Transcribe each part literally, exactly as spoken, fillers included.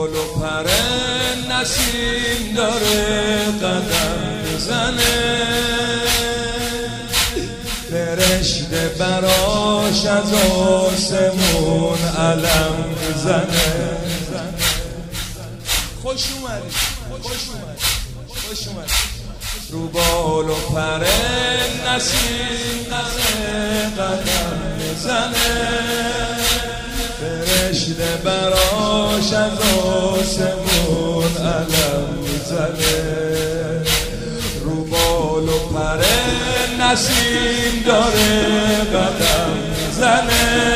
بال و پر نسیم داره قدم میزنه، فرشته براش از آسمون علم میزنه. خوش اومدی، خوش اومدی، خوش اومدی. رو بال و پر نسیم قدم میزنه، فرشته براش از آسمون علم میزنه. رو بال و پر نسیم داره قدم میزنه،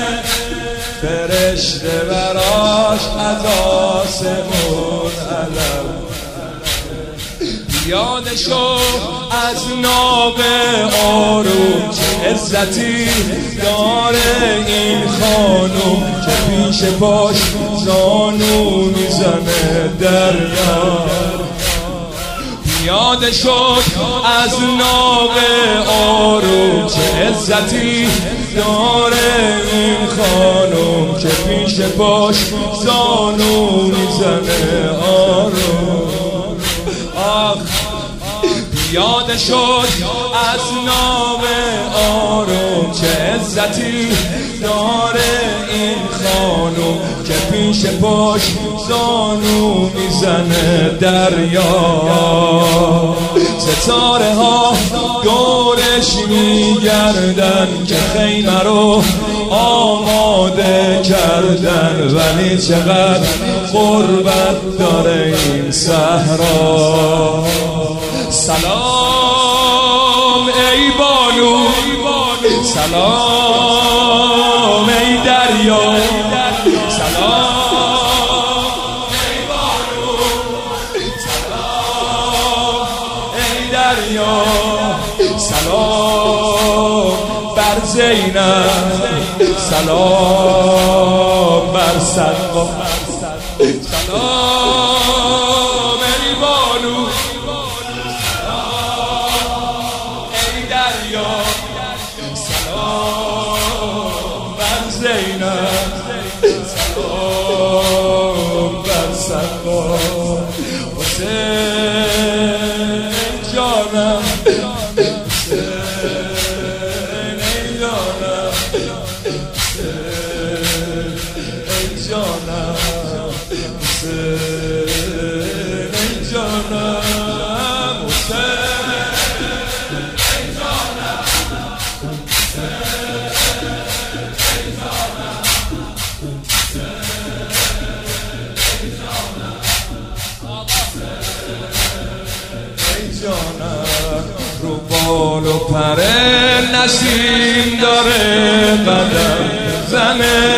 فرشته براش از آسمون علم. یاد شو از ناب آروم چه عزتی داره این خانوم که پیش پاش زانو میزنه دریا. یاد شد از ناب آروم چه عزتی داره این خانوم که پیش پاش زانو میزنه آروم. آخ یاد شد از نام آروم چه عزتی داره این خانوم که پیش پاش زانو میزنه دریا. ستاره ها دورش میگردن که خیمه رو آماده کردن، ولی چقدر غربت داره این صحرا. سلام ای بانو، سلام ای دریا، سلام ای بانو، سلام ای دریا، سلام بر زینب، سلام بر صدقه، سلام ای بانو، سلام بر زینب، سلام بر صدقه. حسین جانم، حسین جانم، حسین جانم، حسین جانم، حسین رو بال و پر نسیم داره قدم زنه،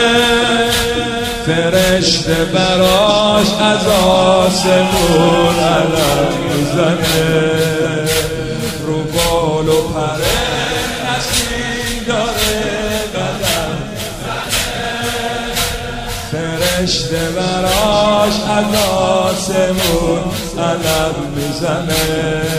فرشته براش از آسمون علم میزنه. رو بال و پر نسیم داره قدم زنه، فرشته براش از آسمون علم میزنه.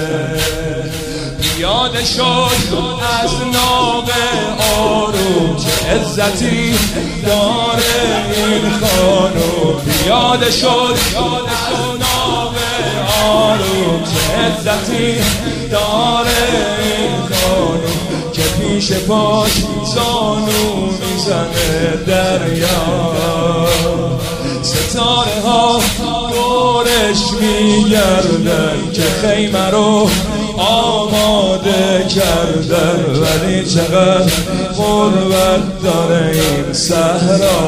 یاد شد از ناب آروم چه عزتی داره این خانوم. یاد شد از ناب آروم چه عزتی داره این خانوم که پیش پاش زانو میزنه دریا. ستاره ها دورش میگردن که خیمه رو آماده کردن، ولی چقدر غربت داره این صحرا.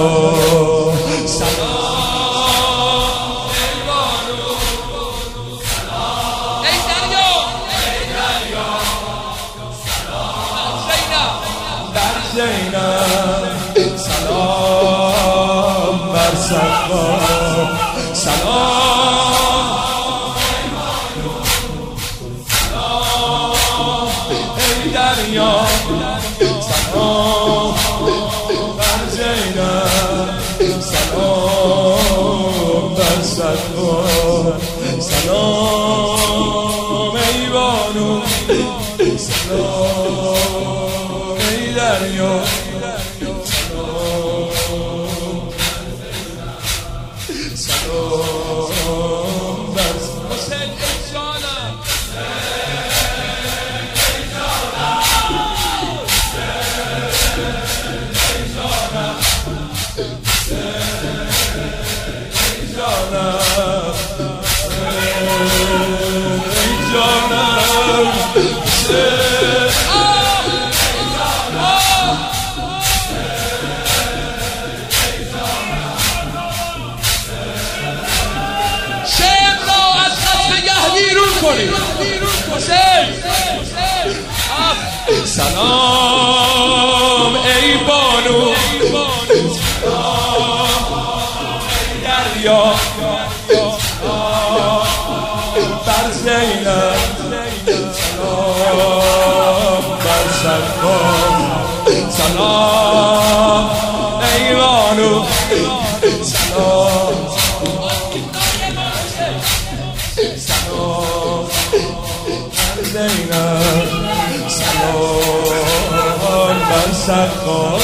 سلام ای بانو، سلام ای دریا، ای دریا، سلام بر زینب، سلام بر صدقه، سلام دریا، سلام بر زینب، سلام بر صدقه، سلام ای بانو، سلام ای دریا، سلام سلام بر حسین ای جانم سلام ای بانو دریا بر زینب سلام بر سلام سلام ای بانو سلام سلام بر زینب سلام بر سلام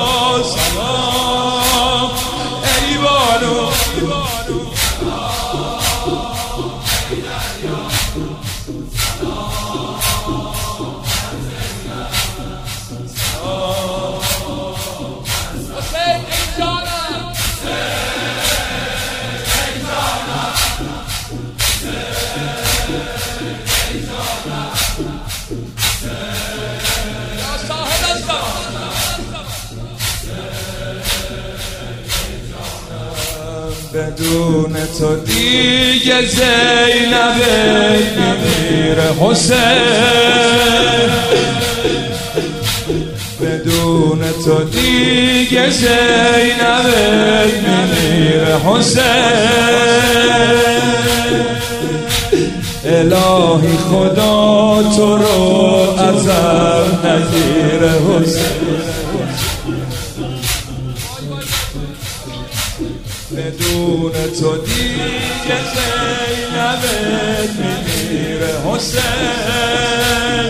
سلام ای بانو بدون تو دیگه زینب میمیره حسین بدون تو دیگه زینب میمیره حسین الهی خدا تو رو ازم نگیره حسین بدون تو دیگه زینب میمیره حسین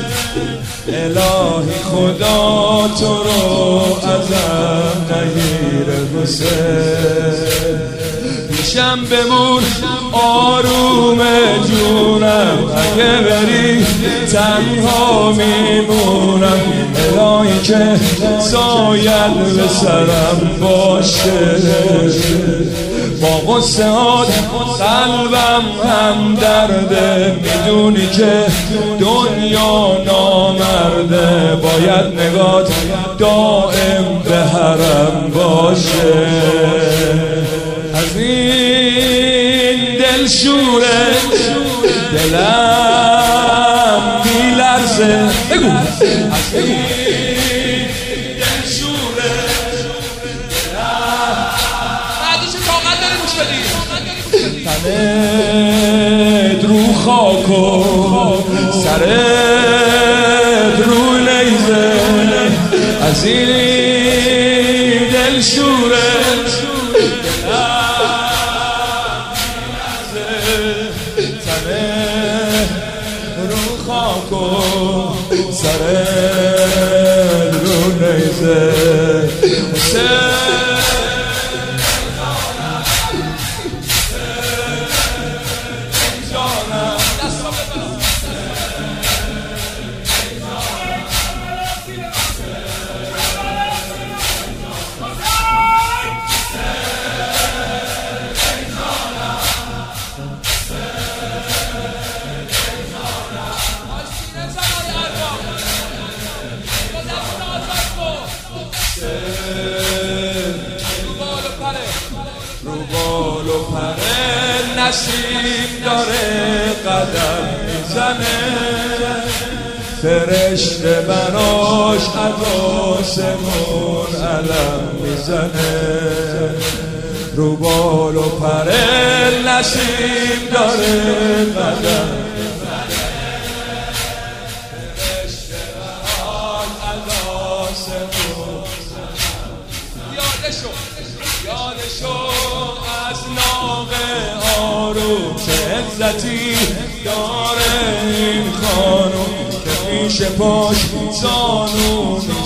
الهی خدا تو رو ازم نگیره حسین پیشم بمون آروم جونم اگه بری تنها میمونم الهی که سایت به سرم باشه با غصه هات قلبم هم درده میدونی که دنیا نامرده باید نگات دائم به حرم باشه از این دل شوره دلم میلرزه بگو از این دل شوره دلم بعدی چه طاقت داری گوش بدی تنت رو خاک و سرت رو نیزه از این دل شوره سر رو نیزه رو بال و پره نسیم داره قدم میزنه فرشته براش از آسمون علم میزنه رو بال و پره نسیم داره قدم فرشته براش از آسمون یادشو یادشو از ناقه آروم چه عزتی داره این خانوم که پیش پاش زانو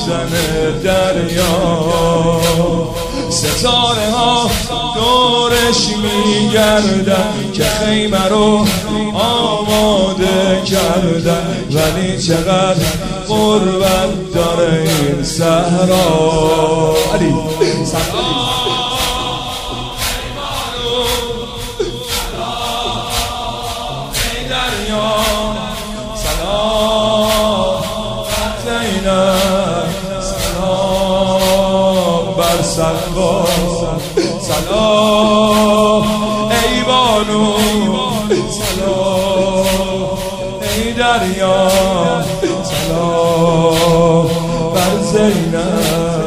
میزنه دریا ستاره ها دور دنبالش میگردن که خیمه رو آماده کردن، ولی چقدر غربت داره این صحرا. علی سلام بر سقا، سلام ای بانو، سلام ای دریا، سلام بر زینب.